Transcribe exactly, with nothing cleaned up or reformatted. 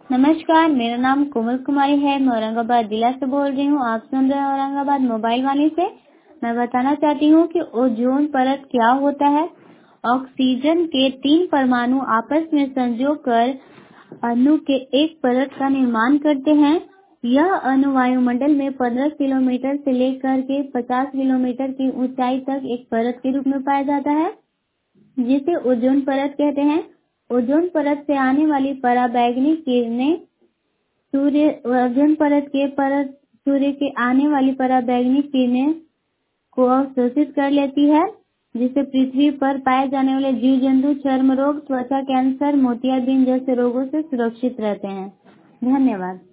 नमस्कार, मेरा नाम कोमल कुमारी है। मैं औरंगाबाद जिला से बोल रही हूँ। आप सुन रहे हैं औरंगाबाद मोबाइल वाणी से। मैं बताना चाहती हूँ कि ओजोन परत क्या होता है। ऑक्सीजन के तीन परमाणु आपस में संजो कर अणु के एक परत का निर्माण करते हैं। यह अणु वायुमंडल में पंद्रह किलोमीटर से लेकर के पचास किलोमीटर की ऊंचाई तक एक परत के रूप में पाया जाता है, जिसे ओजोन परत कहते हैं। ओजोन परत से आने वाली पराबैंगनी किरणें सूर्य ओजोन परत के परत सूर्य के आने वाली पराबैंगनी किरणें को अवशोषित कर लेती है, जिससे पृथ्वी पर पाए जाने वाले जीव जंतु चर्म रोग, त्वचा कैंसर, मोतियाबिंद जैसे रोगों से सुरक्षित रहते हैं। धन्यवाद।